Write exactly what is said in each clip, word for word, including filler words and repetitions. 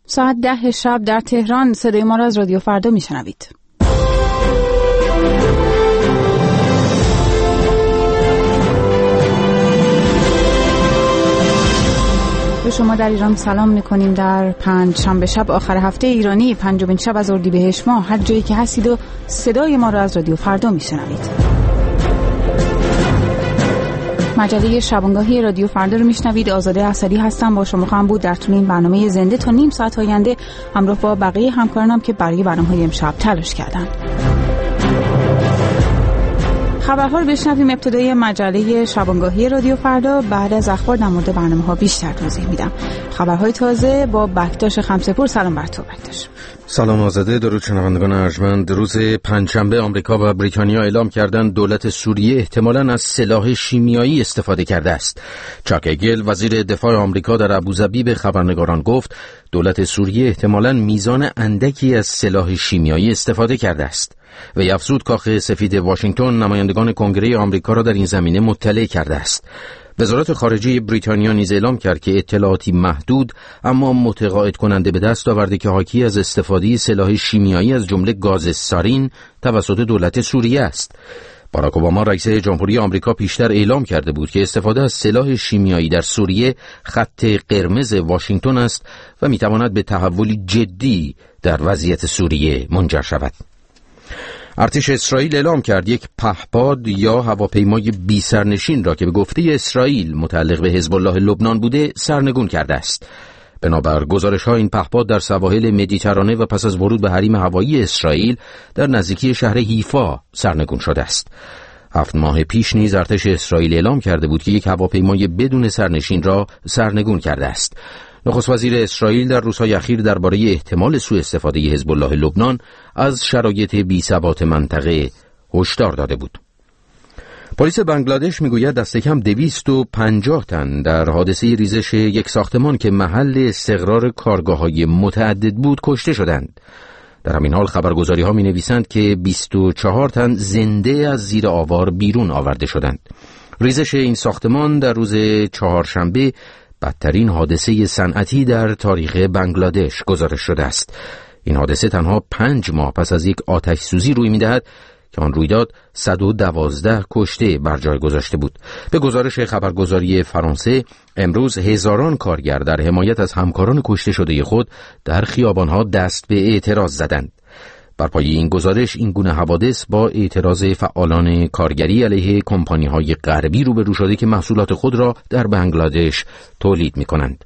ساعت ده شب در تهران صدای ما را از رادیو فردا میشنوید. به شما در ایران سلام میکنیم. در پنج شنبه شب آخر هفته ایرانی، پنجمین شب از اردیبهشت ماه، هر جایی که هستید و صدای ما را از رادیو فردا میشنوید. مجله شبانگاهی رادیو فردا رو میشنوید. آزاده اسدی هستم، با شما خواهم بود در طول این برنامه زنده تا نیم ساعت آینده، همراه با بقیه همکارانم که برای برنامه‌های امشب تلاش کردن. خبرها رو بشنویم. ابتدای مجله شبانگاهی رادیو فردا، بعد از اخبار در مورد برنامه‌ها بیشتر توضیح میدم. خبرهای تازه با بکتاش خمسه‌پور. سلام بر تو بکتاش. سلام آزاده، درود شنوندگان ارجمند. روز پنجشنبه آمریکا و بریتانیا اعلام کردند دولت سوریه احتمالاً از سلاح شیمیایی استفاده کرده است. چاک هگل، وزیر دفاع آمریکا، در ابوظبی به خبرنگاران گفت دولت سوریه احتمالاً میزان اندکی از سلاح شیمیایی استفاده کرده است. و افزود کاخ سفید واشنگتن نمایندگان کنگره آمریکا را در این زمینه مطلع کرده است. وزارت خارجه بریتانیا نیز اعلام کرد که اطلاعاتی محدود اما متقاعد کننده به دست آورده که حاکی از استفاده سلاح شیمیایی از جمله گاز سارین توسط دولت سوریه است. باراک اوباما رئیس جمهوری آمریکا پیشتر اعلام کرده بود که استفاده از سلاح شیمیایی در سوریه خط قرمز واشنگتن است و میتواند به تحولی جدی در وضعیت سوریه منجر شود. ارتش اسرائیل اعلام کرد یک پهپاد یا هواپیمای بی سرنشین را که به گفته اسرائیل متعلق به حزب الله لبنان بوده سرنگون کرده است. بنابر گزارش‌ها این پهپاد در سواحل مدیترانه و پس از ورود به حریم هوایی اسرائیل در نزدیکی شهر حیفا سرنگون شده است. هفت ماه پیش نیز ارتش اسرائیل اعلام کرده بود که یک هواپیمای بدون سرنشین را سرنگون کرده است. نخست وزیر اسرائیل در روزهای اخیر درباره احتمال سوء استفاده حزب الله لبنان از شرایط بی‌ثبات منطقه هشدار داده بود. پلیس بنگلادش میگوید دست کم دویست و پنجاه تن در حادثه ریزش یک ساختمان که محل استقرار کارگاه‌های متعدد بود کشته شدند. در همین حال خبرگزاری‌ها می‌نویسند که بیست و چهار تن زنده از زیر آوار بیرون آورده شدند. ریزش این ساختمان در روز چهارشنبه بدترین حادثه صنعتی در تاریخ بنگلادش گزارش شده است. این حادثه تنها پنج ماه پس از یک آتش سوزی روی می‌دهد که آن رویداد صد و دوازده کشته بر جای گذاشته بود. به گزارش خبرگزاری فرانسه، امروز هزاران کارگر در حمایت از همکاران کشته شده خود در خیابان‌ها دست به اعتراض زدند. بر پایه این گزارش این گونه حوادث با اعتراض فعالان کارگری علیه کمپانی‌های غربی روبرو شده که محصولات خود را در بنگلادش تولید می‌کنند.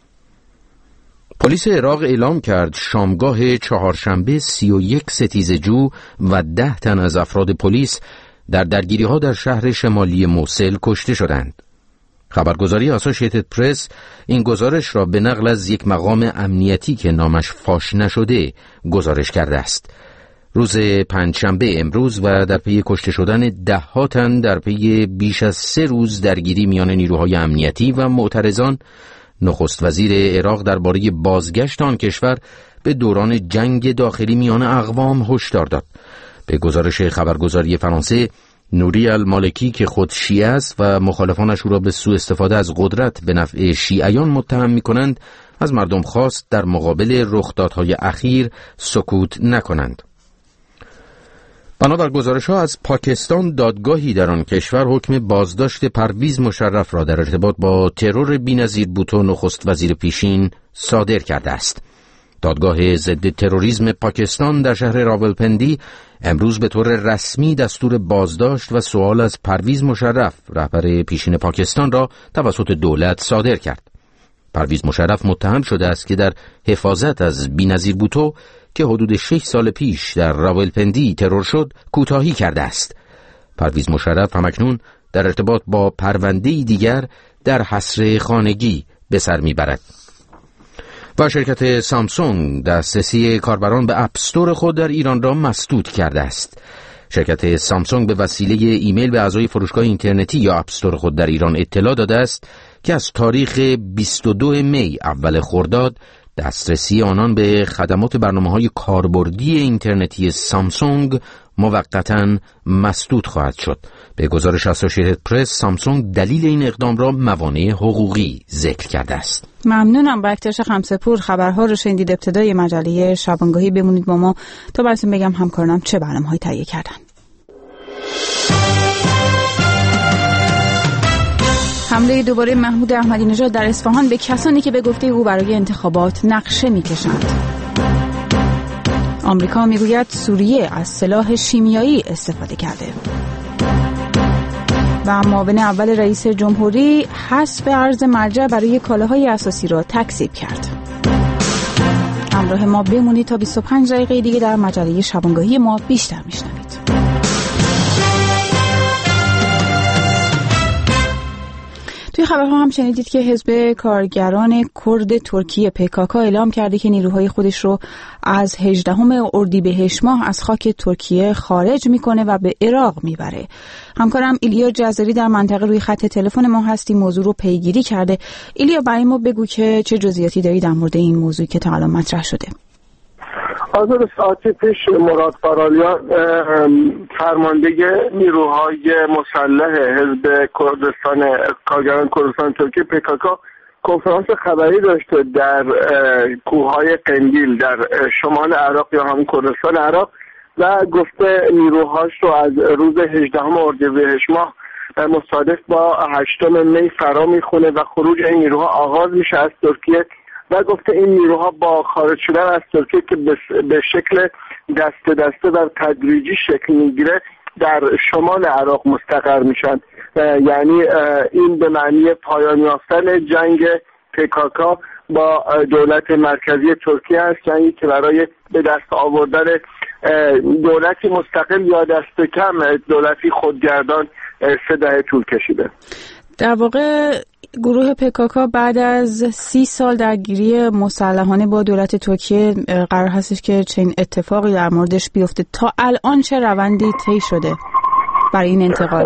پلیس عراق اعلام کرد شامگاه چهارشنبه سی و یک ستیزه‌جو و ده تن از افراد پلیس در درگیری‌ها در شهر شمالی موصل کشته شدند. خبرگزاری آسوشیتد پرس این گزارش را به نقل از یک مقام امنیتی که نامش فاش نشده گزارش کرده است. روز پنجشنبه امروز و در پی کشته شدن ده ها تن در پی بیش از سه روز درگیری میان نیروهای امنیتی و معترضان، نخست وزیر عراق درباره بازگشت آن کشور به دوران جنگ داخلی میان اقوام هشدار داد. به گزارش خبرگزاری فرانسه، نوری المالکی که خود شیعه است و مخالفانش او را به سوء استفاده از قدرت به نفع شیعیان متهم می‌کنند، از مردم خواست در مقابل رخدادهای اخیر سکوت نکنند. بنابر گزارش‌ها از پاکستان، دادگاهی در آن کشور حکم بازداشت پرویز مشرف را در ارتباط با ترور بی‌نظیر بوتو نخست وزیر پیشین صادر کرده است. دادگاه ضد تروریسم پاکستان در شهر راولپندی امروز به طور رسمی دستور بازداشت و سوال از پرویز مشرف، رهبر پیشین پاکستان، را توسط دولت صادر کرد. پرویز مشرف متهم شده است که در حفاظت از بی‌نظیر بوتو که حدود شش سال پیش در راولپندی ترور شد کوتاهی کرده است. پرویز مشرف همکنون در ارتباط با پرونده‌ای دیگر در حصر خانگی به سر میبرد. و شرکت سامسونگ دسترسی کاربران به اپستور خود در ایران را مسدود کرده است. شرکت سامسونگ به وسیله ایمیل به اعضای فروشگاه اینترنتی یا اپستور خود در ایران اطلاع داده است که از تاریخ بیست و دو می اول خرداد دسترسی آنان به خدمات برنامه‌های کاربردی اینترنتی سامسونگ موقتاً مسدود خواهد شد. به گزارش اسوسییتد پرس، سامسونگ دلیل این اقدام را موانع حقوقی ذکر کرده است. ممنونم. بکتاش خمسه‌پور، خبرها رو شنیدید. ابتدای مجله شبانگاهی. بمونید با ما تا براتون بگم همکارانم چه برنامه‌هایی تهیه کردن. حمله دوباره محمود احمدی نژاد در اصفهان به کسانی که به گفته او برای انتخابات نقشه می‌کشند. آمریکا میگوید سوریه از سلاح شیمیایی استفاده کرده. و معاون اول رئیس جمهوری حذف ارز مرجع برای کالاهای اساسی را تکذیب کرد. همراه ما بمونید تا بیست و پنج دقیقه دیگه در مجله شبانگاهی ما بیشتر میشنوید. توی خبرها هم شنیدید که حزب کارگران کرد ترکیه پیکاکا اعلام کرده که نیروهای خودش رو از هجدهم اردیبهشت ماه از خاک ترکیه خارج میکنه و به عراق میبره. همکارم ایلیا جزاری در منطقه روی خط تلفن ما هستی، موضوع رو پیگیری کرده. ایلیا، برای ما بگو که چه جزئیاتی داری در مورد این موضوعی که تا الان مطرح شده. آزاد ساعتی پیش مراد فرالیان، فرمانده نیروهای مسلح حزب کردستان کارگران کردستان ترکیه پیکاکا کنفرانس خبری داشته در کوههای قندیل در شمال عراق یا همون کردستان عراق و گفته نیروهاش رو از روز هجدهم اردیبهشت ماه مصادف با هشتم می فرا میخونه و خروج این نیروها آغاز میشه از ترکیه و گفته این نیروها با خارج شدن از ترکیه که به شکل دسته دسته و تدریجی شکل میگیره در شمال عراق مستقر میشن. یعنی این به معنی پایان یافتن جنگ پیکاکا با دولت مرکزی ترکیه است، جنگی که برای به دست آوردن دولتی مستقل یا دست کم دولتی خودگردان سه دهه طول کشیده. در واقع گروه پیکاکا بعد از سی سال درگیری مسلحانه با دولت ترکیه قرار هستش که چنین اتفاقی در موردش بیفته. تا الان چه روندی طی شده برای این انتقال؟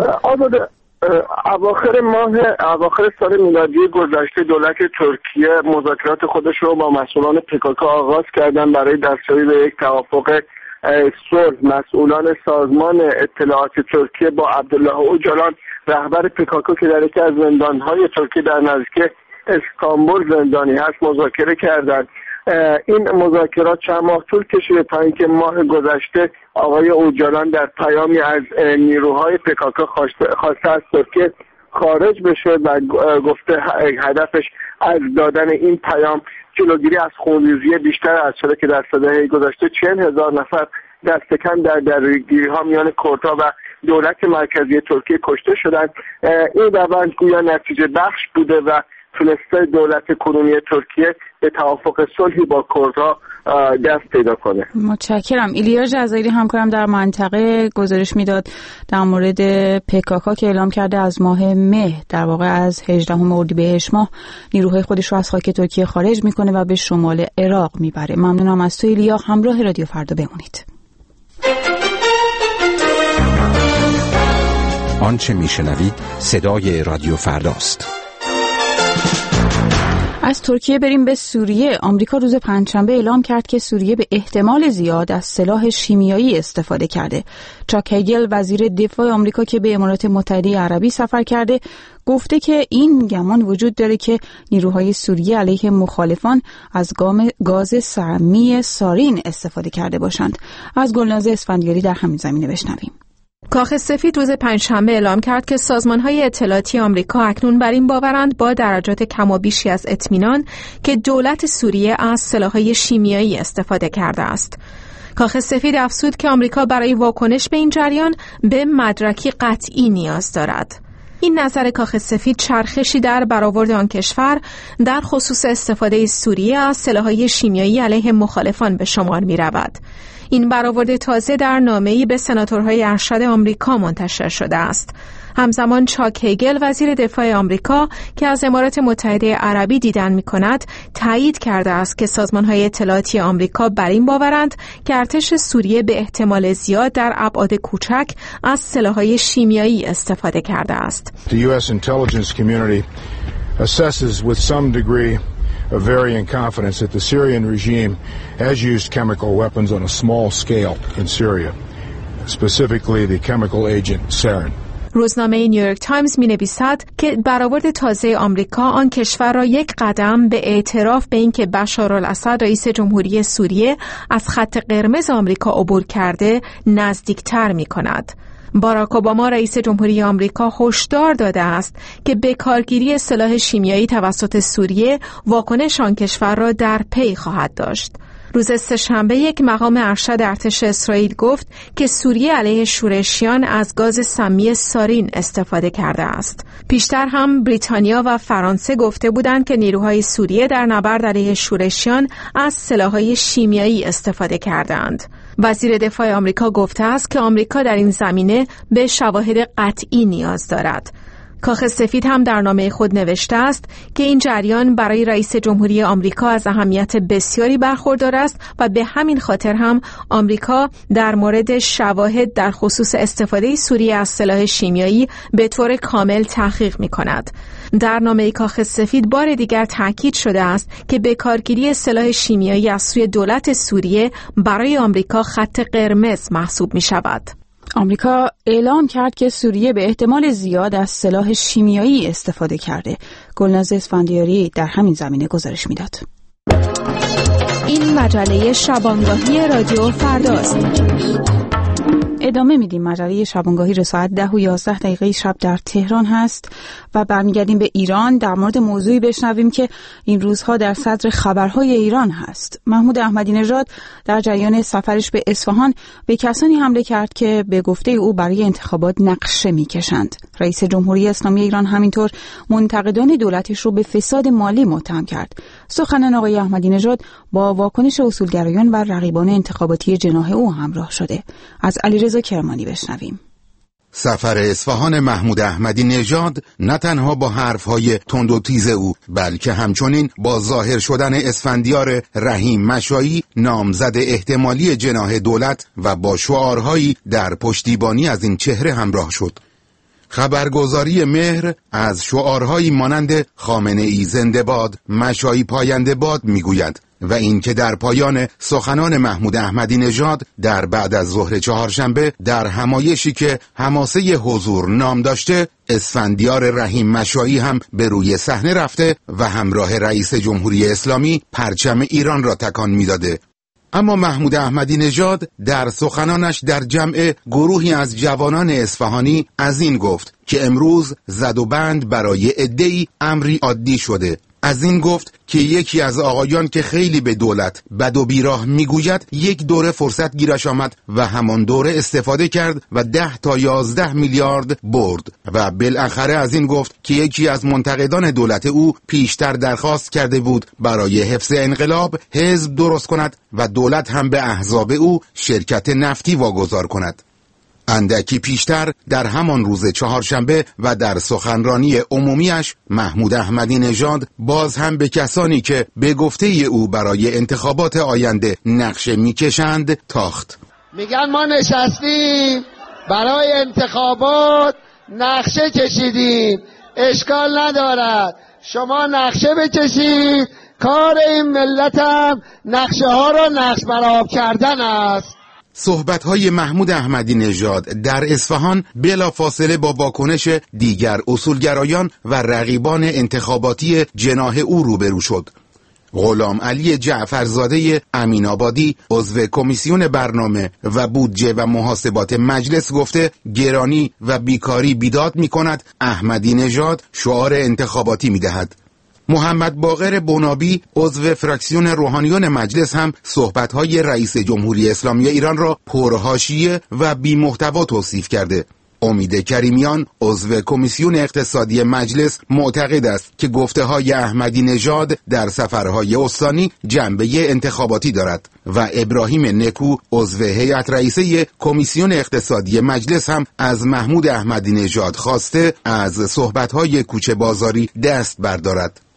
اواخر ماه اواخر سال میلادی گذشته دولت ترکیه مذاکرات خودش رو با مسئولان پیکاکا آغاز کردن برای دستیابی به یک توافق صلح. مسئولان سازمان اطلاعات ترکیه با عبدالله اوجالان رهبر پیکاکا که در یکی از زندان‌های ترکیه در نزدیکی استانبول زندانی هست مذاکره کردند. این مذاکرات چند ماه طول کشیده تا اینکه ماه گذشته آقای اوجالان در پیامی از نیروهای پیکاکا خواسته از ترکیه خارج بشه و گفته هدفش از دادن این پیام جلوگیری از خونریزی بیشتر از شده که در سه دهه گذشته چهل هزار نفر دست کم در درگیری‌ها میان کردها و دولت مرکزی ترکیه کشته شدند. این روند گویا نتیجه بخش بوده و تونسته دولت کنونی ترکیه به توافق صلحی با کردها دست پیدا کنه. متشکرم. ایلیا جزایری همکارم در منطقه گزارش میداد در مورد پیکاکا که اعلام کرده از ماه مه در واقع از هجدهم اردیبهشت ماه نیروهای خودش رو از خاک ترکیه خارج میکنه و به شمال عراق میبره. ممنونم از تو ایلیا. همراه رادیو فردا بمونید. آنچه میشنوید صدای رادیو فرداست. از ترکیه بریم به سوریه. آمریکا روز پنجشنبه اعلام کرد که سوریه به احتمال زیاد از سلاح شیمیایی استفاده کرده. چاک هگل وزیر دفاع آمریکا که به امارات متحده عربی سفر کرده گفته که این گمان وجود داره که نیروهای سوریه علیه مخالفان از گاز سمی سارین استفاده کرده باشند. از گلناز اسفندیاری در همین زمینه بشنویم. کاخ سفید روز پنجشنبه اعلام کرد که سازمان‌های اطلاعاتی آمریکا اکنون بر این باورند با درجات کم و بیشی از اطمینان که دولت سوریه از سلاح‌های شیمیایی استفاده کرده است. کاخ سفید افزود که آمریکا برای واکنش به این جریان به مدرکی قطعی نیاز دارد. این نظر کاخ سفید چرخشی در برآورد آن کشور در خصوص استفاده سوریه از سلاح‌های شیمیایی علیه مخالفان به شمار می‌رود. این برآورد تازه در نامه‌ای به سناتورهای ارشد آمریکا منتشر شده است. همزمان چاک هگل وزیر دفاع آمریکا که از امارات متحده عربی دیدن می‌کند تایید کرده است که سازمان‌های اطلاعاتی آمریکا بر این باورند که ارتش سوریه به احتمال زیاد در ابعاد کوچک از سلاح‌های شیمیایی استفاده کرده است. The U S intelligence community assesses with some degree of varying confidence that the Syrian regime has used chemical weapons on a small scale in Syria. specifically the chemical agent sarin. روزنامه نیویورک تایمز می‌نویسد که برآورد تازه آمریکا آن کشور را یک قدم به اعتراف به اینکه بشارالاسد رئیس جمهوری سوریه از خط قرمز آمریکا عبور کرده نزدیکتر می‌کند. باراک اوباما رئیس جمهوری آمریکا هشدار داده است که به کارگیری سلاح شیمیایی توسط سوریه واکنش آن کشور را در پی خواهد داشت. روز سه‌شنبه یک مقام ارشد ارتش اسرائیل گفت که سوریه علیه شورشیان از گاز سمی سارین استفاده کرده است. پیشتر هم بریتانیا و فرانسه گفته بودند که نیروهای سوریه در نبرد علیه شورشیان از سلاح‌های شیمیایی استفاده کردند. وزیر دفاع آمریکا گفته است که آمریکا در این زمینه به شواهد قطعی نیاز دارد. کاخ سفید هم در نامه خود نوشته است که این جریان برای رئیس جمهوری آمریکا از اهمیت بسیاری برخوردار است و به همین خاطر هم آمریکا در مورد شواهد در خصوص استفاده سوریه از سلاح شیمیایی به طور کامل تحقیق می‌کند. در نامه کاخ سفید بار دیگر تاکید شده است که به کارگیری سلاح شیمیایی از سوی دولت سوریه برای آمریکا خط قرمز محسوب می‌شود. آمریکا اعلام کرد که سوریه به احتمال زیاد از سلاح شیمیایی استفاده کرده. گلناز اسفندیاری در همین زمینه گزارش میداد. این مجله شبانگاهی رادیو فرداست. ادامه میدیم. مجله شبانگاهی رو ساعت ده و یازده دقیقه شب در تهران هست و برمیگردیم به ایران. در مورد موضوعی بشنویم که این روزها در صدر خبرهای ایران هست. محمود احمدی نژاد در جریان سفرش به اصفهان به کسانی حمله کرد که به گفته او برای انتخابات نقشه میکشند. رئیس جمهوری اسلامی ایران همینطور منتقدان دولتش رو به فساد مالی متهم کرد. سخنان آقای احمدی نژاد با واکنش اصولگرایان و رقیبان انتخاباتی جناح او همراه شده. از علیرضا کرمانی بشنویم. سفر اصفهان محمود احمدی نژاد نه تنها با حرفهای تند و تیز او بلکه همچنین با ظاهر شدن اسفندیار رحیم مشایی نامزد احتمالی جناح دولت و با شعارهایی در پشتیبانی از این چهره همراه شد. خبرگزاری مهر از شعارهایی مانند خامنه ای زنده باد، مشایی پاینده باد میگوید و این که در پایان سخنان محمود احمدی نژاد در بعد از ظهر چهارشنبه در همایشی که حماسه حضور نام داشته، اسفندیار رحیم مشایی هم به روی صحنه رفته و همراه رئیس جمهوری اسلامی پرچم ایران را تکان میداده. اما محمود احمدی نژاد در سخنانش در جمع گروهی از جوانان اصفهانی از این گفت که امروز زد و بند برای عده‌ای امری عادی شده. از این گفت که یکی از آقایان که خیلی به دولت بد و بیراه میگوید یک دوره فرصت گیرش آمد و همان دوره استفاده کرد و ده تا یازده میلیارد برد و بالاخره از این گفت که یکی از منتقدان دولت او پیشتر درخواست کرده بود برای حفظ انقلاب حزب درست کند و دولت هم به احزاب او شرکت نفتی واگذار کند. اندکی پیشتر در همان روز چهارشنبه و در سخنرانی عمومیش محمود احمدی نژاد باز هم به کسانی که به گفته او برای انتخابات آینده نقشه میکشند تاخت. میگن ما نشستیم برای انتخابات نقشه کشیدیم، اشکال ندارد شما نقشه بکشید، کار این ملت هم نقشه ها را نقش برآب کردن است. صحبت‌های محمود احمدی نژاد در اصفهان بلافاصله با واکنش دیگر اصولگرایان و رقیبان انتخاباتی جناح او روبرو شد. غلام علی جعفرزاده امین‌آبادی عضو کمیسیون برنامه و بودجه و محاسبات مجلس گفته گرانی و بیکاری بیداد می‌کند، احمدی نژاد شعار انتخاباتی می‌دهد. محمد باقر بنابی عضو فراکسیون روحانیون مجلس هم صحبت‌های رئیس جمهوری اسلامی ایران را پرحاشیه و بی‌محتوا توصیف کرده. امید کریمیان عضو کمیسیون اقتصادی مجلس معتقد است که گفته‌های احمدی نژاد در سفرهای استانی جنبه انتخاباتی دارد و ابراهیم نکو عضو هیئت رئیسه کمیسیون اقتصادی مجلس هم از محمود احمدی نژاد خواسته از صحبت‌های کوچه بازاری دست بردارد.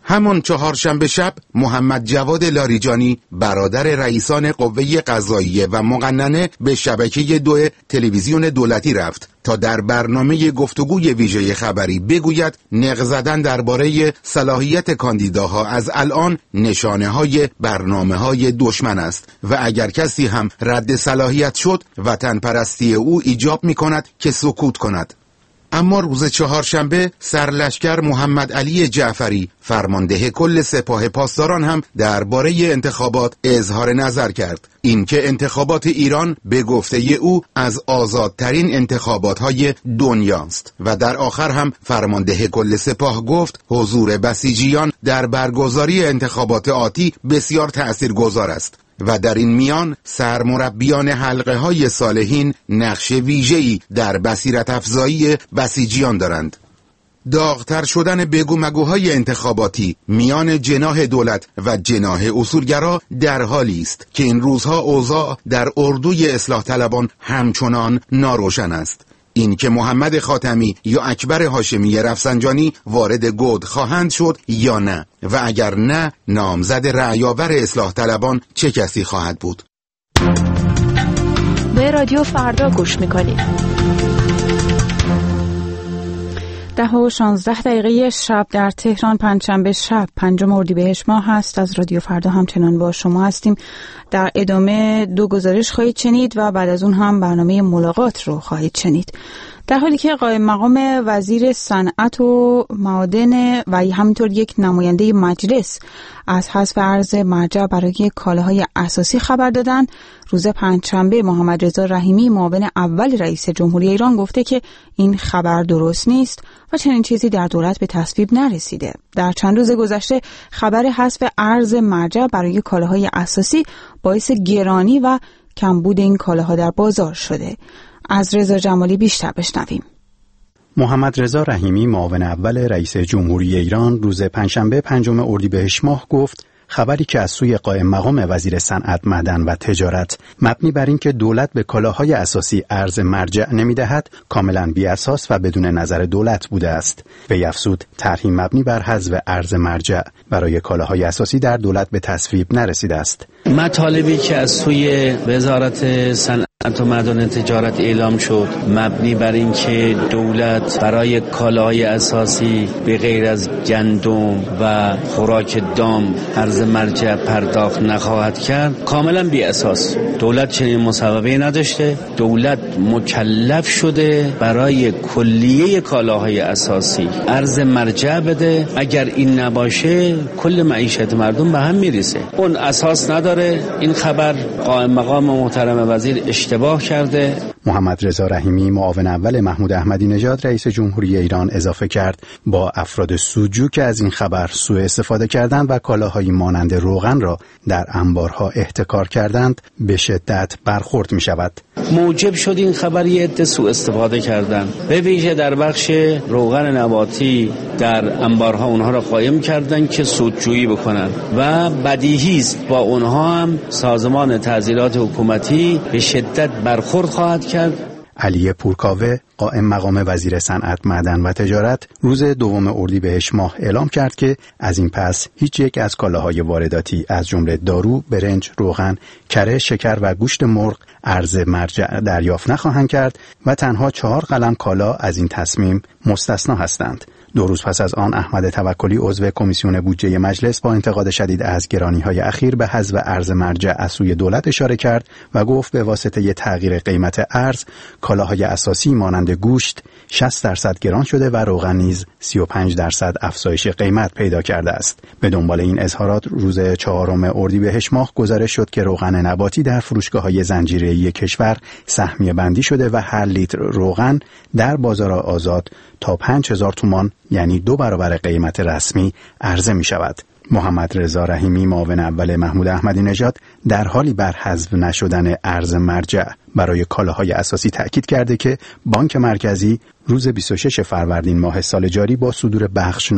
همان چهارشنبه شب محمد جواد لاریجانی برادر رئیسان قوه قضاییه و مقننه به شبکه دو تلویزیون دولتی رفت تا در برنامه گفتگوی ویژه خبری بگوید نق زدن درباره صلاحیت کاندیداها از الان نشانه های برنامه های دشمن است و اگر کسی هم رد صلاحیت شد وطن پرستی او ایجاب می کند که سکوت کند. اما روز چهارشنبه سرلشکر محمد علی جعفری فرمانده کل سپاه پاسداران هم درباره انتخابات اظهار نظر کرد، اینکه انتخابات ایران به گفته او از آزادترین انتخابات‌های دنیاست و در آخر هم فرمانده کل سپاه گفت حضور بسیجیان در برگزاری انتخابات آتی بسیار تأثیرگذار است و در این میان سرمربیان حلقه های صالحین نقش ویژه‌ای در بصیرت افزایی بسیجیان دارند. داغتر شدن بگو مگوهای انتخاباتی میان جناح دولت و جناح اصولگرا در حالی است که این روزها اوضاع در اردوی اصلاح طلبان همچنان ناروشن است. این که محمد خاتمی یا اکبر هاشمی رفسنجانی وارد گود خواهند شد یا نه و اگر نه نامزد رأیآور اصلاح طلبان چه کسی خواهد بود؟ به رادیو فردا گوش میکنید. ده و شانزده دقیقه شب در تهران، پنجشنبه شب پنجم اردیبهشت ماه هست. از رادیو فردا همچنان با شما هستیم. در ادامه دو گزارش خواهید شنید و بعد از اون هم برنامه ملاقات رو خواهید شنید. در حالی که قائم مقام وزیر صنعت و معادن و همینطور یک نماینده مجلس از حذف ارز مرجع برای کالاهای اساسی خبر دادن، روز پنجشنبه محمد رضا رحیمی معاون اول رئیس جمهوری ایران گفته که این خبر درست نیست و چنین چیزی در دولت به تصویب نرسیده. در چند روز گذشته خبر حذف ارز مرجع برای کالاهای اساسی باعث گرانی و کمبود این کالاها در بازار شده. از رضا جمالی بیشتر بشنویم. محمد رضا رحیمی معاون اول رئیس جمهوری ایران روز پنجشنبه پنجم اردیبهشت ماه گفت خبری که از سوی قائم مقام وزیر صنعت، معدن و تجارت مبنی بر این که دولت به کالاهای اساسی ارز مرجع نمی‌دهد کاملاً بی‌اساس و بدون نظر دولت بوده است. وی افزود طرحی مبنی بر حذف ارز مرجع برای کالاهای اساسی در دولت به تصویب نرسیده است. مطالبی که از سوی وزارت صنعت و معدن تجارت اعلام شد مبنی بر این که دولت برای کالاهای اساسی به غیر از گندم و خوراک دام ارز مرجع پرداخت نخواهد کرد کاملا بی اساس. دولت چنین مصوبه‌ای نداشته. دولت مکلف شده برای کلیه کالاهای اساسی ارز مرجع بده. اگر این نباشه کل معیشت مردم به هم میریزه. اون اساس نداره. این خبر قائم مقام محترم وزیر اشتباه کرده. محمد رضا رحیمی معاون اول محمود احمدی نژاد رئیس جمهوری ایران اضافه کرد با افراد سودجو که از این خبر سوء استفاده کردند و کالاهای مانند روغن را در انبارها احتکار کردند به شدت برخورد می شود. موجب شد این خبر یه عده سوء استفاده کردند. به ویژه در بخش روغن نباتی در انبارها اونها را قایم کردند که سودجویی بکنند و بدیهی است با اونها هم سازمان تعزیرات حکومتی به شدت برخورد خواهد کرد. علی پورکاوه قائم مقام وزیر صنعت، معدن و تجارت روز دوم اردیبهشت ماه اعلام کرد که از این پس هیچ یک از کالاهای وارداتی از جمله دارو، برنج، روغن، کره، شکر و گوشت مرغ ارز مرجع دریافت نخواهند کرد و تنها چهار قلم کالا از این تصمیم مستثنا هستند. دو روز پس از آن احمد توکلی عضو کمیسیون بودجه مجلس با انتقاد شدید از گرانی‌های اخیر به حذف ارز مرجع از سوی دولت اشاره کرد و گفت به واسطه ی تغییر قیمت ارز کالاهای اساسی مانند گوشت شصت درصد گران شده و روغن نیز سی و پنج درصد افزایش قیمت پیدا کرده است. به دنبال این اظهارات روز چهارم اردیبهشت ماه گزارش شد که روغن نباتی در فروشگاه‌های زنجیره‌ای کشور سهمیه بندی شده و هر لیتر روغن در بازار آزاد تا پنج هزار تومان یعنی دو برابر قیمت رسمی عرضه می شود. محمد رضا رحیمی معاون اول محمود احمدی نژاد در حالی بر حذف نشدن ارز مرجع برای کالاهای اساسی تأکید کرده که بانک مرکزی روز بیست و شش فروردین ماه سال جاری با صدور بخشنامه‌ای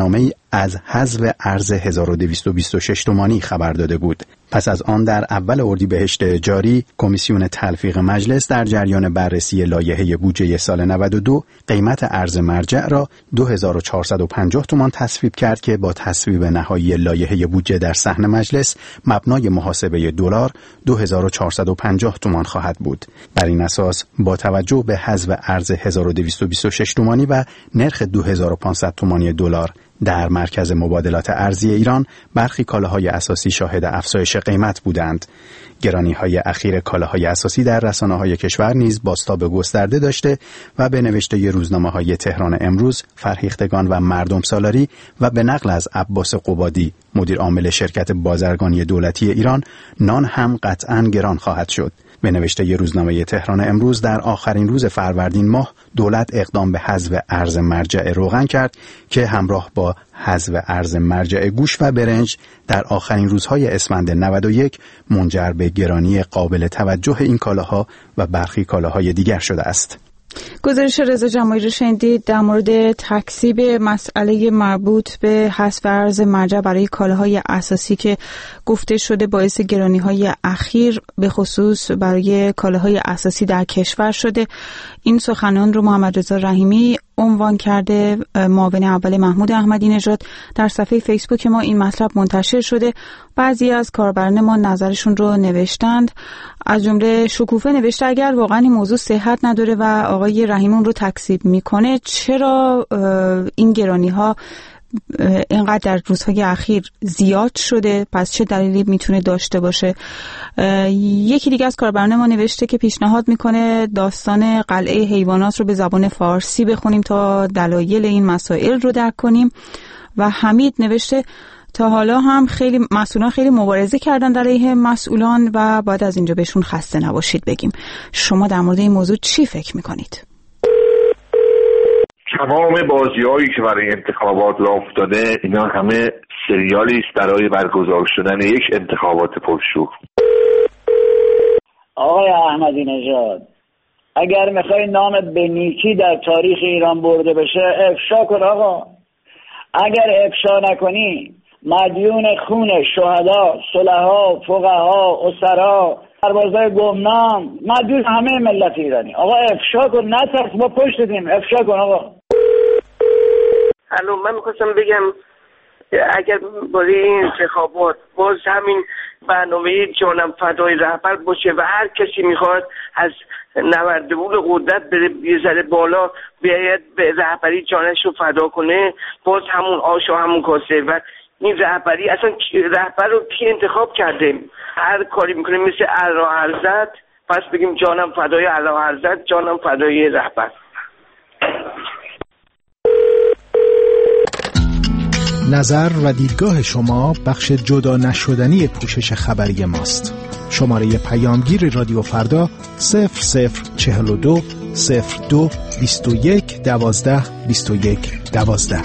از حذف ارز هزار و دویست و بیست و شش تومانی خبر داده بود. پس از آن در اول اردیبهشت جاری کمیسیون تلفیق مجلس در جریان بررسی لایحه بودجه سال نود و دو قیمت ارز مرجع را دو هزار و چهارصد و پنجاه تومان تصویب کرد که با تصویب نهایی لایحه بودجه در صحن مجلس مبنای محاسبه دلار دو هزار و چهارصد و پنجاه تومان خواهد بود. بر این اساس با توجه به حذف ارز هزار و دویست و بیست و شش تومانی و نرخ دو هزار و پانصد تومانی دلار در مرکز مبادلات ارزی ایران برخی کالاهای اساسی شاهد افزایش قیمت بودند. گرانی‌های اخیر کالاهای اساسی در رسانه‌های کشور نیز بازتاب گسترده داشته و به نوشته روزنامه‌های تهران امروز، فرهیختگان و مردم سالاری و به نقل از عباس قبادی، مدیر عامل شرکت بازرگانی دولتی ایران، نان هم قطعاً گران خواهد شد. به نوشته روزنامه تهران امروز، در آخرین روز فروردین ماه دولت اقدام به حذف ارز مرجع روغن کرد که همراه با حذف ارز مرجع گوشت و برنج در آخرین روزهای اسفند نود و یک منجر به گرانی قابل توجه این کالاها و برخی کالاهای دیگر شده است. گزارش رضا جمالی رو شنیدید در مورد تکذیب مسئله مربوط به حذف ارز مرجع برای کالاهای اساسی که گفته شده باعث گرانی‌های اخیر به خصوص برای کالاهای اساسی در کشور شده. این سخنان رو محمد رضا رحیمی عنوان کرده، معاون اول محمود احمدی نژاد. در صفحه فیسبوک ما این مطلب منتشر شده. بعضی از کاربران ما نظرشون رو نوشتند. از جمله شکوفه نوشته اگر واقعا این موضوع صحت نداره و آقای رحیمی اون رو تکذیب میکنه، چرا این گرانی ها اینقدر در روزهای اخیر زیاد شده؟ پس چه دلیلی میتونه داشته باشه؟ یکی دیگه از کاربران ما نوشته که پیشنهاد میکنه داستان قلعه حیوانات رو به زبان فارسی بخونیم تا دلایل این مسائل رو درک کنیم. و حمید نوشته تا حالا هم خیلی مسئولان خیلی مبارزه کردن در علیه مسئولان و باید از اینجا بهشون خسته نباشید بگیم. شما در مورد این موضوع چی فکر میکنید؟ تمام بازی‌هایی که برای انتخابات راه افتاده اینا همه سریالی است برای برگزار شدن یک انتخابات پرشور. آقای احمدی نژاد، اگر میخوای نام به نیکی در تاریخ ایران برده بشه افشا کن آقا. اگر افشا نکنی مدیون خون شهدا، صلحا، فقها، اسرا، سربازای گمنام، مدیون همه ملت ایرانی. آقا افشا کن، نترس، ما پشتتیم، افشا کن آقا. الو، من میخواستم بگم اگر برای این انتخابات باز همین برنامه جانم فدای رهبر باشه و هر کسی میخواد از نوردبون قدرت بره یه ذره بالا بیاید به رهبری جانش رو فدا کنه، باز همون آش و همون کاسه. و این رهبری اصلا رهبر رو کی انتخاب کرده؟ هر کاری میکنه مثل اعلی حضرت، پس بگیم جانم فدای اعلی حضرت، جانم فدای رهبر. نظر و دیدگاه شما بخش جدا نشدنی پوشش خبری ماست. شماره پیامگیر رادیو فردا صفر صفر چهل و دو صفر دو بیست و یک دوازده بیست و یک دوازده.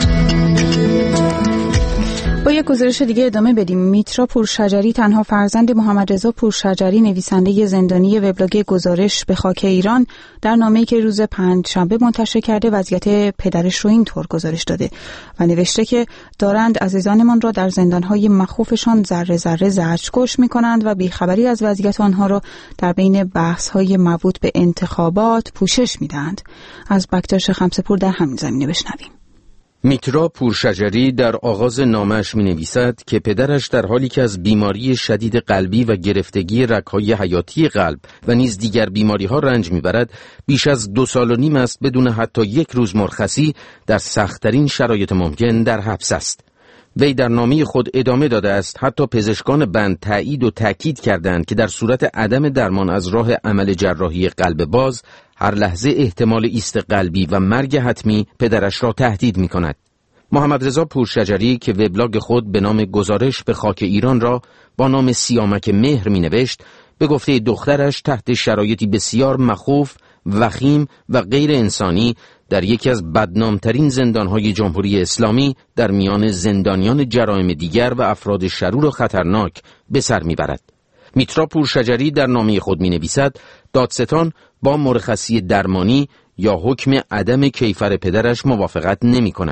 با یک گزارش دیگه ادامه بدیم. میترا پورشجری، تنها فرزند محمد رضا پورشجری، نویسنده زندانی وبلاگ گزارش به خاک ایران، در نامه‌ای که روز پنجشنبه منتشر کرده وضعیت پدرش رو اینطور گزارش داده و نوشته که دارند عزیزانمان را در زندان‌های مخوفشان ذره ذره زجرکش می‌کنند و بیخبری از وضعیت آنها را در بین بحث‌های مربوط به انتخابات پوشش می‌دهند. از بکتاش خمسه‌پور در همین زمینه بشنویم. میترا پورشجری در آغاز نامش می نویسد که پدرش در حالی که از بیماری شدید قلبی و گرفتگی رگ‌های حیاتی قلب و نیز دیگر بیماری ها رنج می برد، بیش از دو سال و نیم است بدون حتی یک روز مرخصی در سخت‌ترین شرایط ممکن در حبس است. وی در نامه خود ادامه داده است حتی پزشکان بند تایید و تاکید کردند که در صورت عدم درمان از راه عمل جراحی قلب باز هر لحظه احتمال ایست قلبی و مرگ حتمی پدرش را تهدید می کند. محمد رضا پورشجری که وبلاگ خود به نام گزارش به خاک ایران را با نام سیامک مهر می نوشت، به گفته دخترش تحت شرایطی بسیار مخوف، وخیم و غیر انسانی در یکی از بدنامترین زندانهای جمهوری اسلامی در میان زندانیان جرایم دیگر و افراد شرور و خطرناک به سر میبرد. میترا پورشجری در نامه خود می نویسد دادستان با مرخصی درمانی یا حکم عدم کیفر پدرش موافقت نمی کند.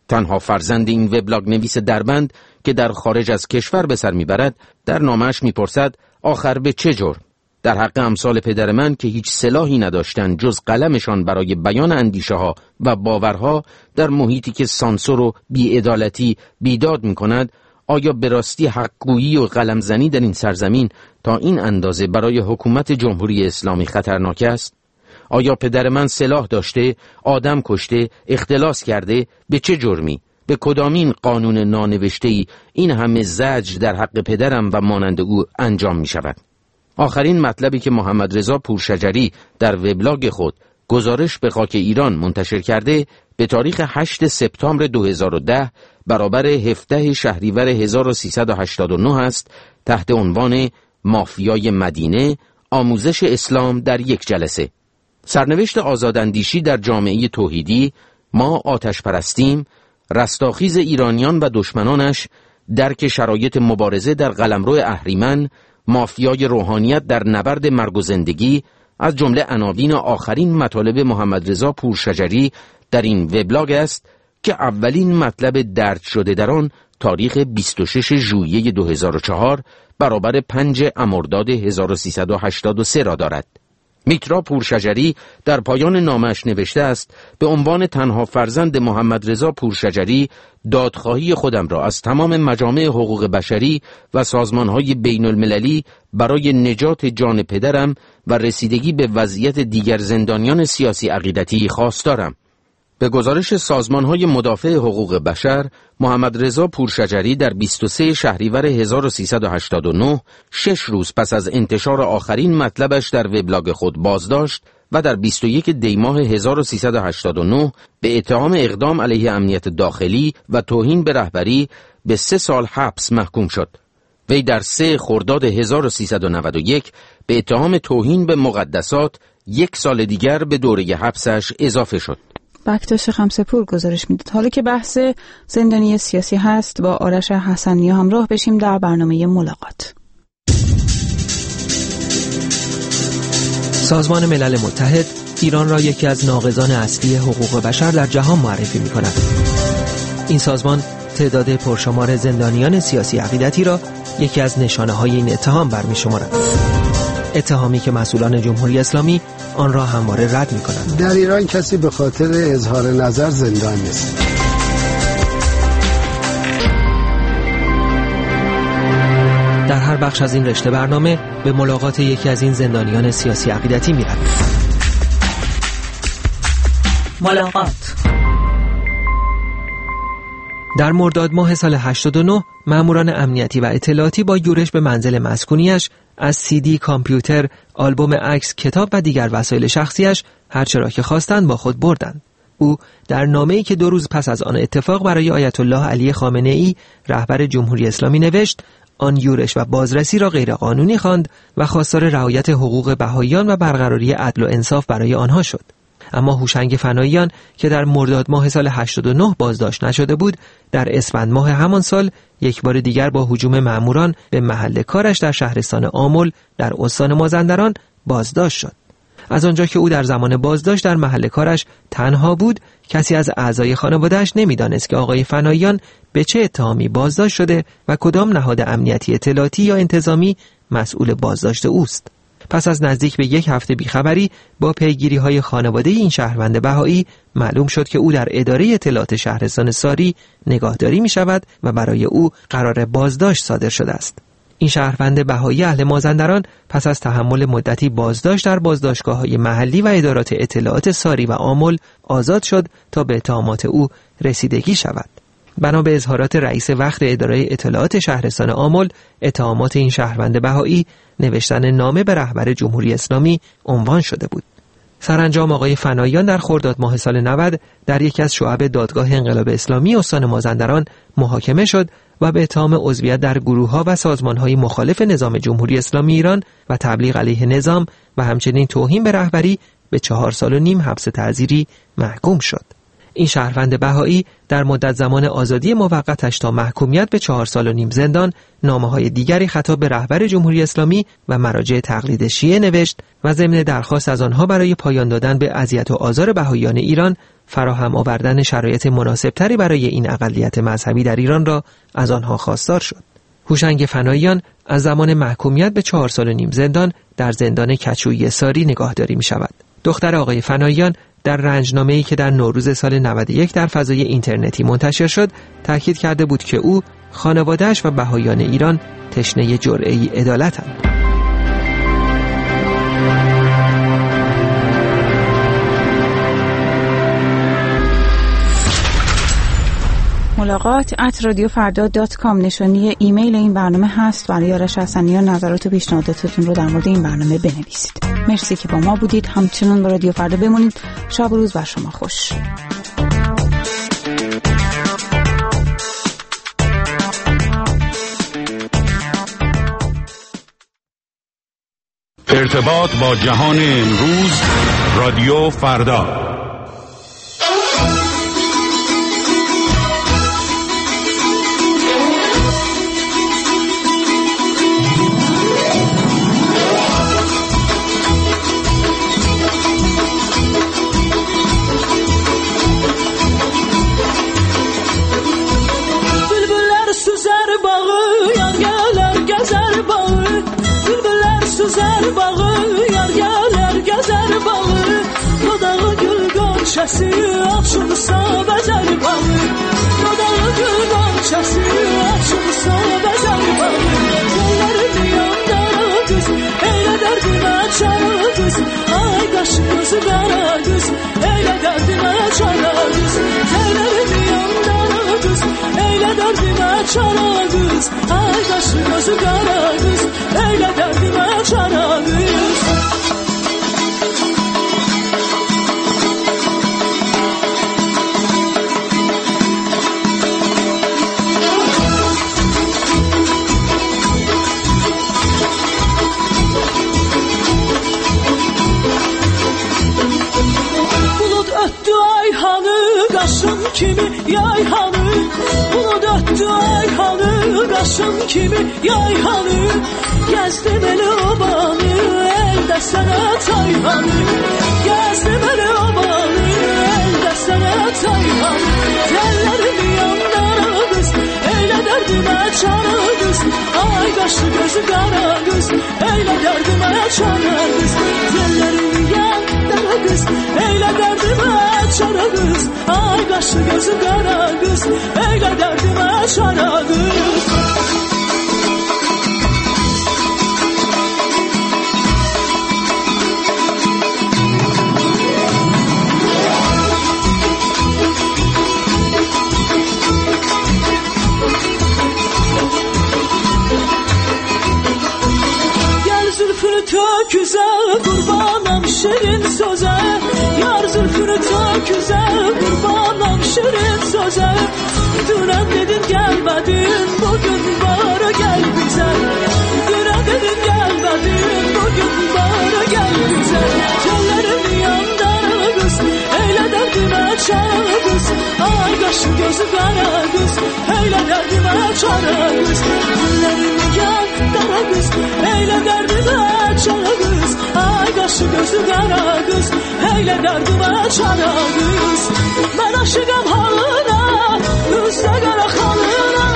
تنها فرزند این وبلاگ نویس دربند که در خارج از کشور به سر میبرد، در نامش میپرسد آخر به چه جرم؟ در حق امثال پدر من که هیچ سلاحی نداشتند جز قلمشان برای بیان اندیشه ها و باورها در محیطی که سانسور و بی‌عدالتی بیداد میکند، آیا به راستی حقگویی و قلمزنی در این سرزمین تا این اندازه برای حکومت جمهوری اسلامی خطرناک است؟ آیا پدر من سلاح داشته، آدم کشته، اختلاس کرده؟ به چه جرمی؟ به کدامین قانون نانوشته‌ای این همه زجر در حق پدرم و مانند او انجام می شود؟ آخرین مطلبی که محمد رضا پورشجری در وبلاگ خود گزارش به خاک ایران منتشر کرده به تاریخ هشتم سپتامبر دو هزار و ده برابر هفدهم شهریور هزار و سیصد و هشتاد و نه است، تحت عنوان مافیای مدینه، آموزش اسلام در یک جلسه. سرنوشت آزاداندیشی در جامعه توحیدی، ما آتش پرستیم، رستاخیز ایرانیان و دشمنانش، درک شرایط مبارزه در قلمرو اهریمن، مافیای روحانیت در نبرد مرگ و زندگی، از جمله عناوین آخرین مطالب محمد رضا پورشجری در این وبلاگ است که اولین مطلب درج شده در آن تاریخ بیست و ششم ژوئیه دو هزار و چهار برابر پنجم مرداد هزار و سیصد و هشتاد و سه را دارد. میترا پورشجری در پایان نامش نوشته است: به عنوان تنها فرزند محمد رضا پورشجری دادخواهی خودم را از تمام مجامع حقوق بشری و سازمانهای بین المللی برای نجات جان پدرم و رسیدگی به وضعیت دیگر زندانیان سیاسی عقیدتی خواستارم. به گزارش سازمانهای مدافع حقوق بشر، محمد رضا پورشجری در بیست و سوم شهریور هزار و سیصد و هشتاد و نه، شش روز پس از انتشار آخرین مطلبش در وبلاگ خود بازداشت و در بیست و یکم دی ماه هزار و سیصد و هشتاد و نه به اتهام اقدام علیه امنیت داخلی و توهین به رهبری به سه سال حبس محکوم شد. وی در سوم خرداد هزار و سیصد و نود و یک به اتهام توهین به مقدسات یک سال دیگر به دوره حبسش اضافه شد. بکتاش خمسه‌پور گزارش میداد. حالا که بحث زندانی سیاسی هست، با آرش حسنی همراه بشیم در برنامه ملاقات. سازمان ملل متحد ایران را یکی از ناقضان اصلی حقوق بشر در جهان معرفی می کند. این سازمان تعداد پرشمار زندانیان سیاسی عقیدتی را یکی از نشانه های این اتهام برمی شمارد. اتهامی که مسئولان جمهوری اسلامی آن را همواره رد می کنند. در ایران کسی به خاطر اظهار نظر زندان نیست. در هر بخش از این رشته برنامه به ملاقات یکی از این زندانیان سیاسی عقیدتی می رویم. ملاقات. در مرداد ماه سال هشتاد و نه ماموران امنیتی و اطلاعاتی با یورش به منزل مسکونیش از سی دی، کامپیوتر، آلبوم عکس، کتاب و دیگر وسایل شخصیش هرچه را که خواستند با خود بردند. او در نامه‌ای که دو روز پس از آن اتفاق برای آیت الله علی خامنه‌ای رهبر جمهوری اسلامی نوشت، آن یورش و بازرسی را غیرقانونی خواند و خواستار رعایت حقوق بهائیان و برقراری عدل و انصاف برای آنها شد. اما هوشنگ فناییان که در مرداد ماه سال هشتاد و نه بازداشت نشده بود، در اسفند ماه همان سال یک بار دیگر با هجوم ماموران به محل کارش در شهرستان آمل در استان مازندران بازداشت شد. از آنجا که او در زمان بازداشت در محل کارش تنها بود، کسی از اعضای خانواده‌اش نمی‌دانست که آقای فناییان به چه اتهامی بازداشت شده و کدام نهاد امنیتی اطلاعاتی یا انتظامی مسئول بازداشت اوست. پس از نزدیک به یک هفته بیخبری با پیگیری‌های خانواده این شهروند بهایی معلوم شد که او در اداره اطلاعات شهرستان ساری نگاهداری می‌شود و برای او قرار بازداشت صادر شده است. این شهروند بهایی اهل مازندران پس از تحمل مدتی بازداشت در بازداشتگاه‌های محلی و ادارات اطلاعات ساری و آمل آزاد شد تا به اتهامات او رسیدگی شود. بنا به اظهارات رئیس وقت اداره اطلاعات شهرستان آمل، اتهامات این شهروند بهایی نوشتن نامه به رهبر جمهوری اسلامی عنوان شده بود. سرانجام آقای فناییان در خرداد ماه سال نود در یکی از شعب دادگاه انقلاب اسلامی استان مازندران محاکمه شد و به اتهام عضویت در گروه‌ها و سازمان‌های مخالف نظام جمهوری اسلامی ایران و تبلیغ علیه نظام و همچنین توهین به رهبری به چهار سال و نیم حبس تعزیری محکوم شد. این شهروند بهایی در مدت زمان آزادی موقتش تا محکومیت به چهار سال و نیم زندان نامه‌های دیگری خطاب به رهبر جمهوری اسلامی و مراجع تقلید شیعه نوشت و ضمن درخواست از آنها برای پایان دادن به اذیت و آزار بهاییان ایران فراهم آوردن شرایط مناسبتری برای این اقلیت مذهبی در ایران را از آنها خواستار شد. هوشنگ فناییان از زمان محکومیت به چهار سال و نیم زندان در زندان کچویی ساری نگاهداری می شود. دختر آقای فناییان در رنجنامه‌ای که در نوروز سال نود و یک در فضای اینترنتی منتشر شد، تاکید کرده بود که او، خانواده‌اش و بهائیان ایران تشنه جرعه‌ای عدالتند. ملاقات ات رادیو فردا دات کام نشانی ایمیل این برنامه هست. برای آرش حسنیان نظرات و پیشنهاداتتون رو در مورد این برنامه بنویسید. مرسی که با ما بودید. همچنان با رادیو فردا بمونید. شب و روز بر شما خوش. ارتباط با جهان امروز، رادیو فردا. Şəsi axşımsa bəzər bağı Dodalı gül qançəsi axşımsa bəzər bağı Yollarım yandara düz Eylə dərdimə çara düz Ay qaşı gözü qara düz Eylə dərdimə çara düz Yollarım yandara düz Eylə dərdimə çara düz Ay qaşı gözü qara düz Eylə dərdimə çara düz Qaşım kimi yayhanı Bunu döttü ayhanı Qaşım kimi yayhanı Gəzdim elə obanı Əldə sənə tayhanı Gəzdim elə obanı Əldə sənə tayhanı Tellərimi yandara qız Eylə dərdimə çara qız Ay qaşı gözü qara qız Eylə dərdimə çara qız Tellərimi yandara qız Eylə dərdimə çara qız Ay qaşı gözü qara qız Eylə dərdimə çara qız Gəl zülfünü töküzə qurbanam şirin sözə Yar zülfünü töküzə qurbanam şirin sözə Dünən dedin gəlmədin bugün bara gəl bizə Dünən dedin gəlmədin bugün bara gəl bizə Tellərimi yandara qız Eylə dərdimə çara qız Ay qaşı gözü qara qız Eylə dərdimə çara qız Tellərimi yandara qız Eylə dərdimə çara qız Ay qaşı gözü qara qız Eylə dərdimə çara qız Mən aşıqam halına Üzdə qara xalına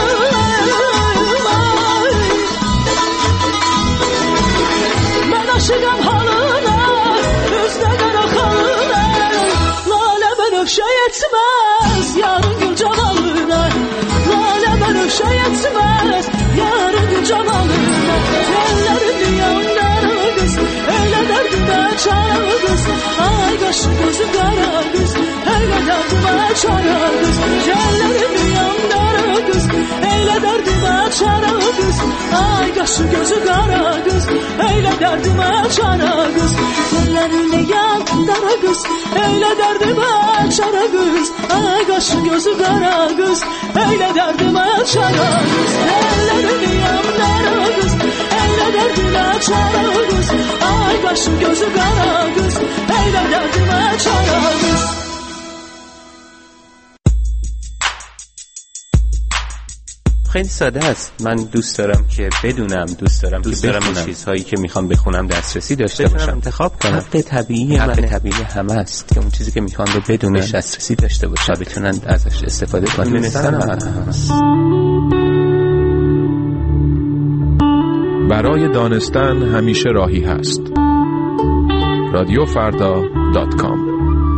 Mən aşıqam halına Üzdə qara xalına Lalə bənövşə yetməz Yarın gül camalına Lalə bənövşə yetməz Yarın gül camalına Tellərimi yandara qız Eylə dərdimə çara qız Ay qaşı gözü qara qız Eylə dərdimə çara qız Tellərimi yandara qız Eylə dərdimə çara qız Ay qaşı gözü qara qız Eylə dərdimə çara qız Tellərimi yandara qız Eylə dərdimə çara qız Ay qaşı gözü qara qız Eylə dərdimə çara qız Tellərimi yandara qız Eylə dərdimə çara qız Ay qaşı gözü qara qız Eylə dərdimə çara qız خیلی ساده است. من دوست دارم که بدونم، دوست دارم دوست که بخونم چیزهایی که میخوام بخونم دسترسی داشته باشم، انتخاب کنم. حق طبیعی حق طبیعی همه است که اون چیزی که میخوان رو بدونن، دسترسی داشته باشن، بتونن ازش استفاده کنن. دونستن هست. برای دانستن همیشه راهی هست. رادیو فردا دات کام.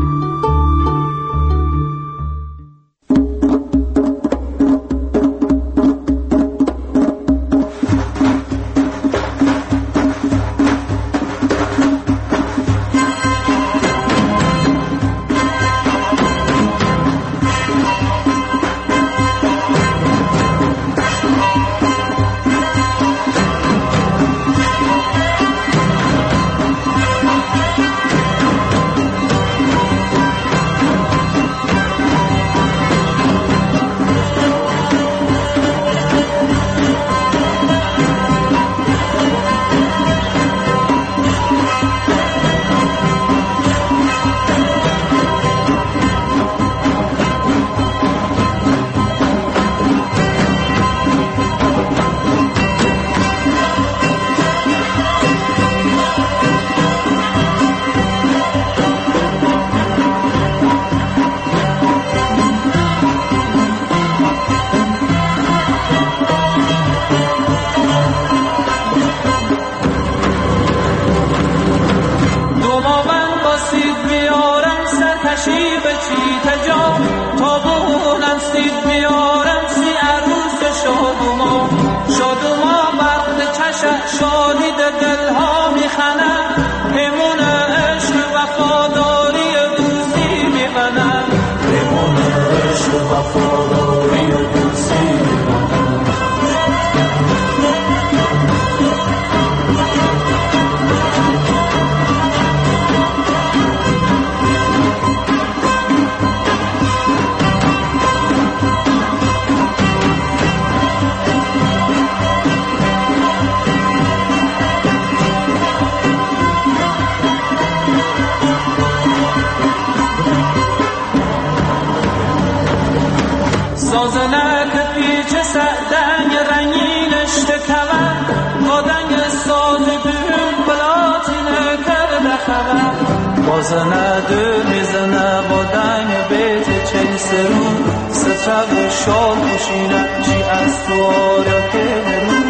Bazanadı mizana bodang bete çelseru Sıçağı şol kuşina Çi astora kemeru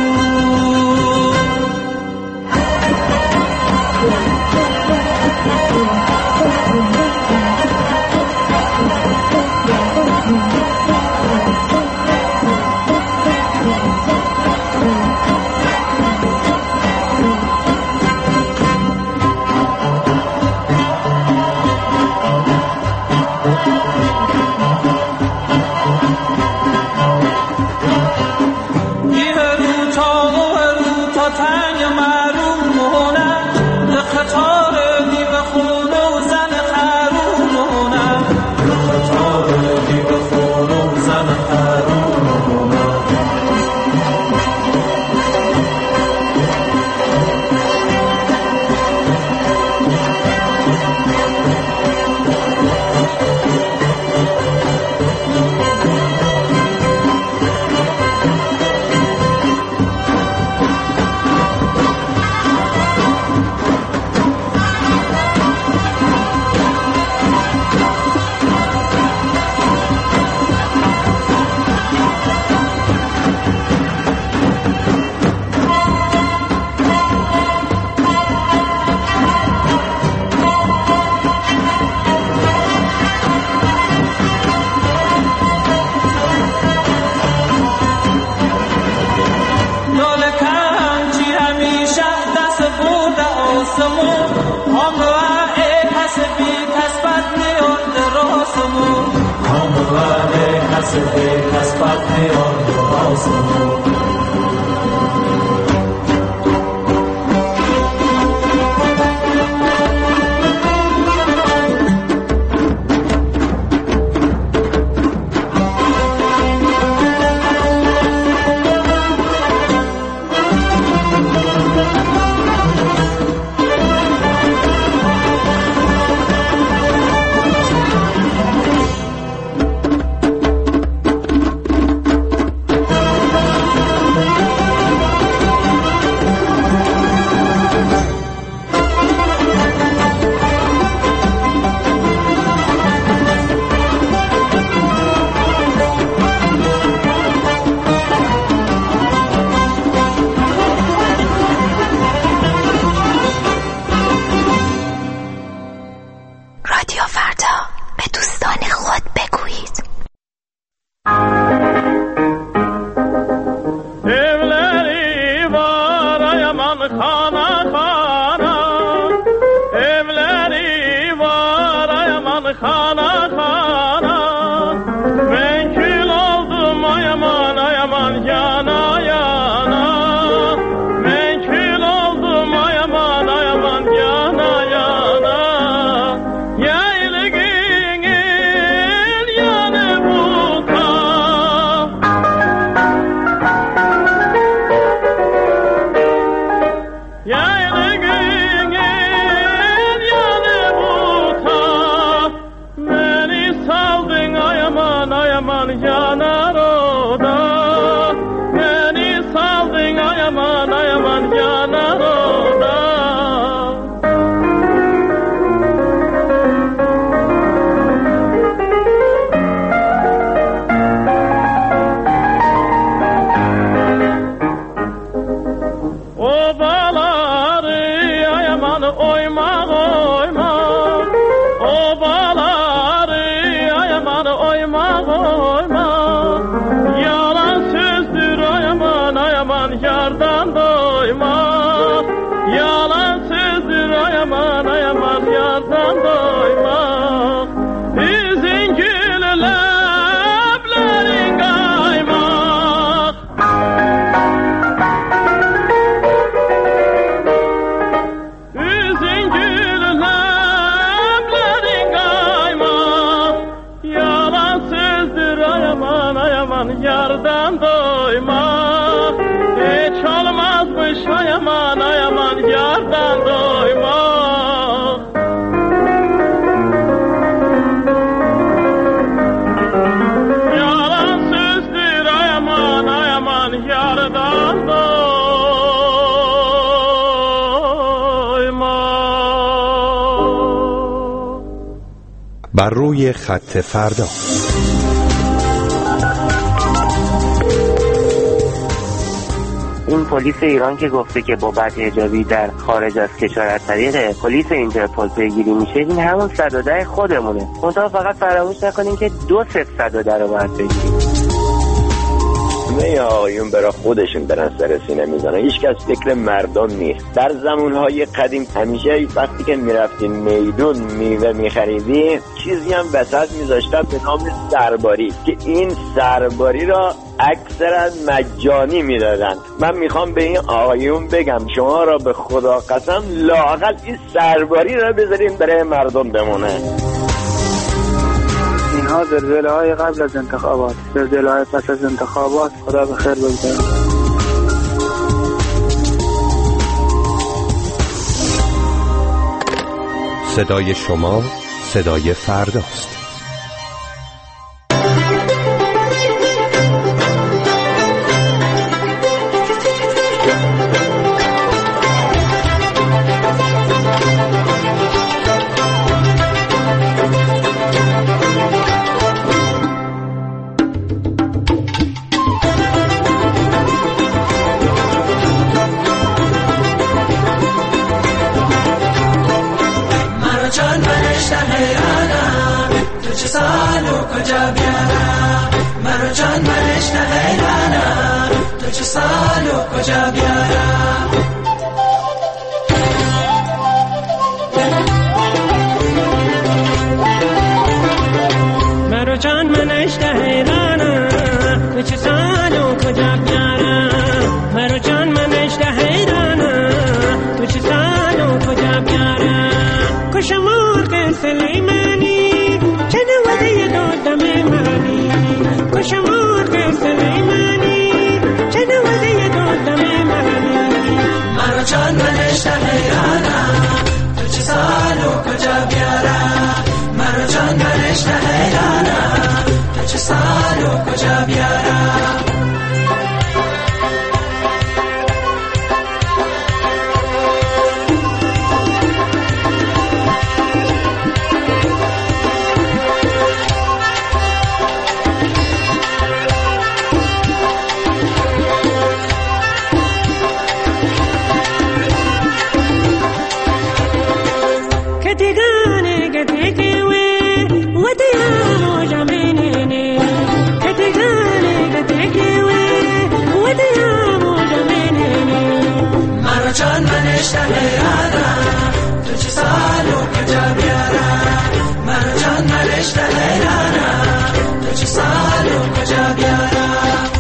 yaman xana xana evleri var yaman xana xana men kül oldum yaman yaman yana yana men kül oldum yaman yaman yana yana yaylıgın yanı buka yaylıgın yanı buka beni saldın ayaman ayaman yanar oda beni saldın ayaman ayaman yanar oda obaları ayaman oyma oyma obaları ayaman oyma oyma yalan sözdür ayaman ayaman yardan doyma yalan sözdür ayaman ayaman yardan doyma yüzün gül leblerin kaymak yüzün gül leblerin kaymak yalan sözdür ayaman ayaman yardan doymak hiç olmazmış ayaman ayaman yardan doymak yalan sözdür ayaman ayaman yardan doymak بر روی خط فردا. این پلیس ایران که گفته که با بدحجابی در خارج از کشور از طریق پلیس اینترپل پیگیری میشه این همون صد و ده خودمونه. منتها فقط فراموش نکنیم که دو صفر صد و ده رو باید بگیریم. همه آقایون برای خودشون برن سر سینه میزنن، هیچ کس فکر مردم نیست. در زمانهای قدیم همیشه وقتی که میرفتی میدون میوه میخریدی چیزی هم وسط میذاشتن به نام سرباری که این سرباری را اکثرا مجانی میدادن. من میخوام به این آقایون بگم شما را به خدا قسم لااقل این سرباری را بذارین برای مردم بمونه. اینها زلزله های قبل از انتخابات، زلزله های پس از انتخابات. خدا به خیر بگذارد. صدای شما صدای فرداست. Kati جان من اشته حیرانم تو چه سالو کجا بیارم مرا جان من اشته حیرانم تو چه سالو کجا بیارم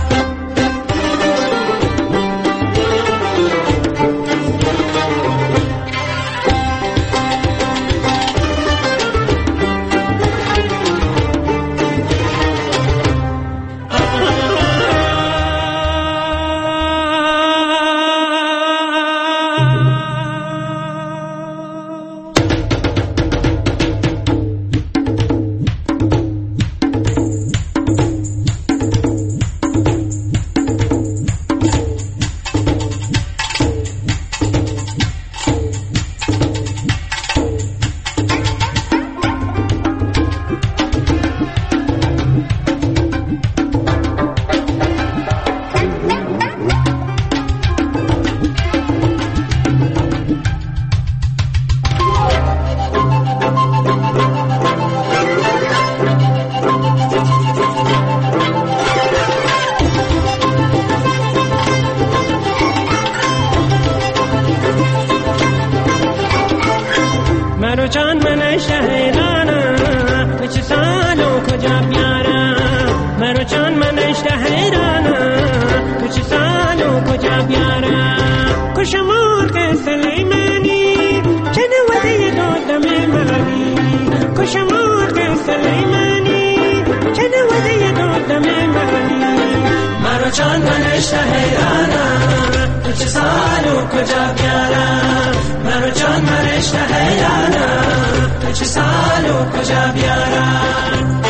جان من اشته حیرانم تو چه سالو کجا بیارم مرا جان من اشته حیرانم تو چه سالو کجا بیارم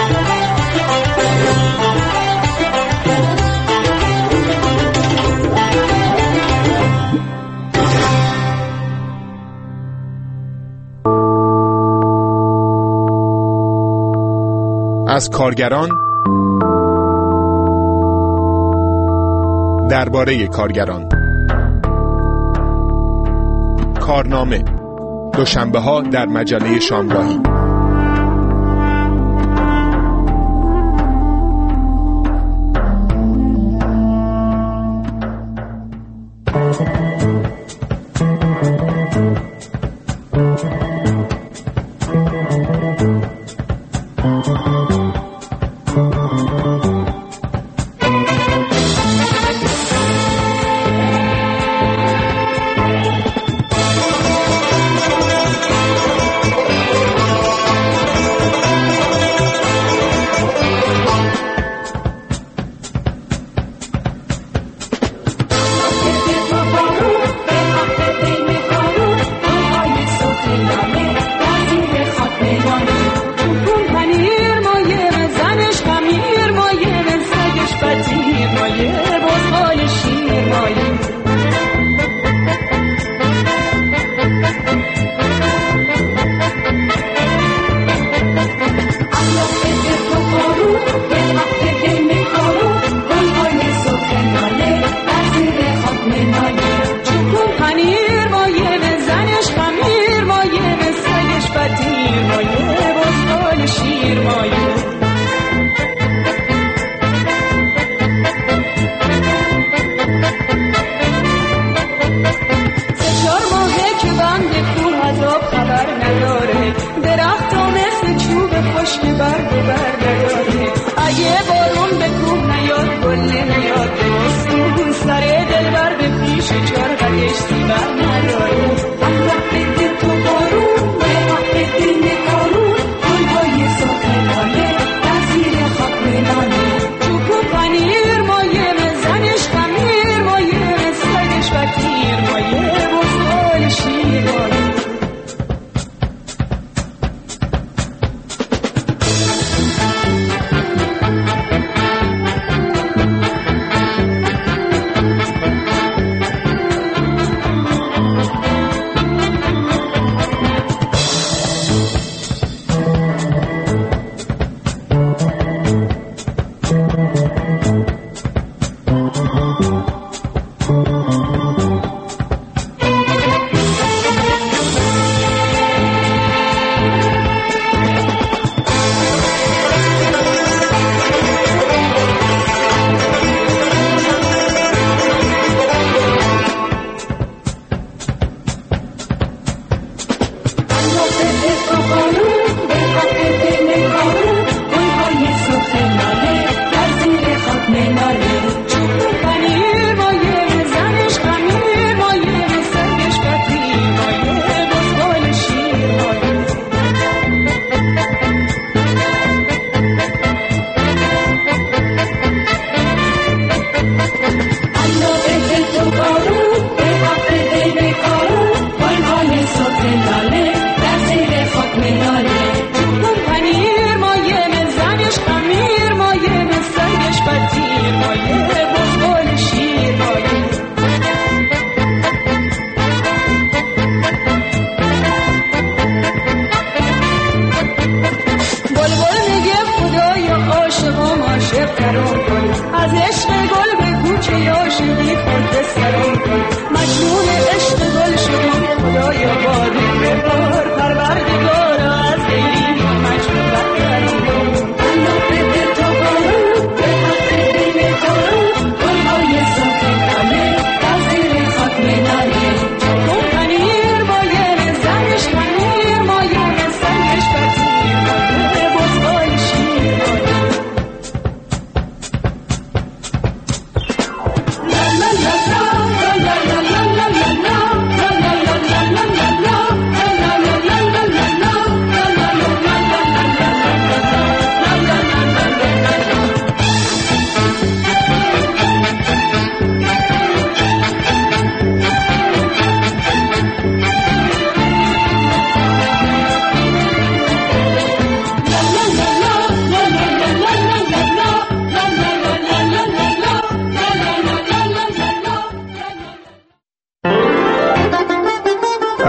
از کارگران درباره کارگران. کارنامه دوشنبه ها در مجله شامگاهی.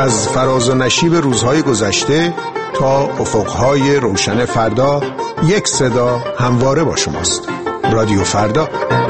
از فراز و نشیب روزهای گذشته تا افقهای روشن فردا، یک صدا همواره با شماست. رادیو فردا.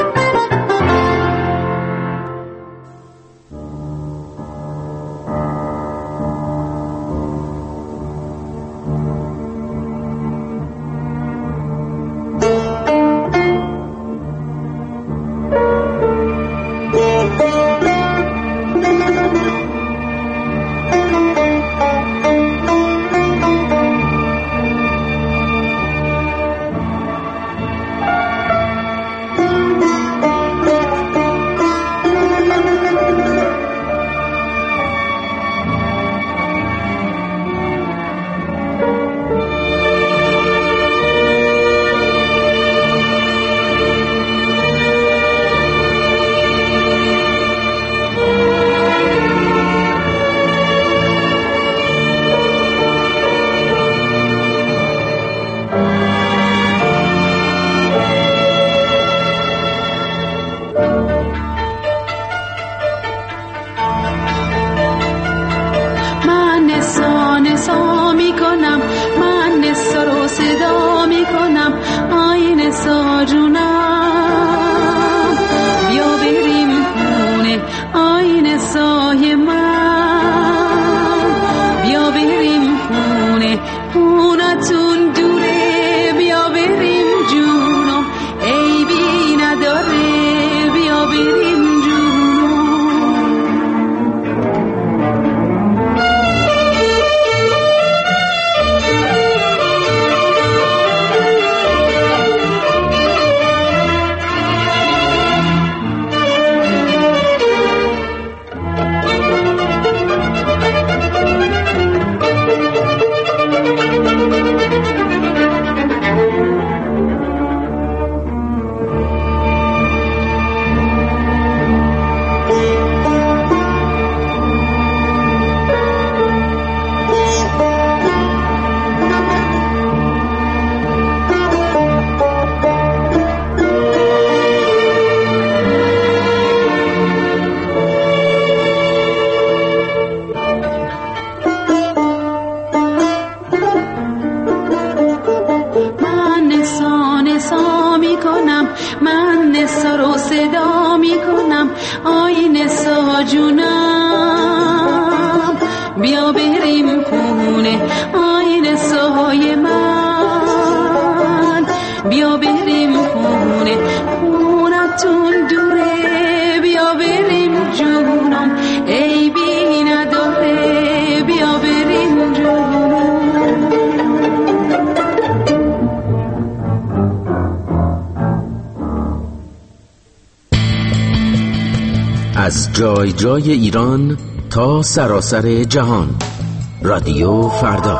از جای جای ایران تا سراسر جهان، رادیو فردا.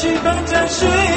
起放在水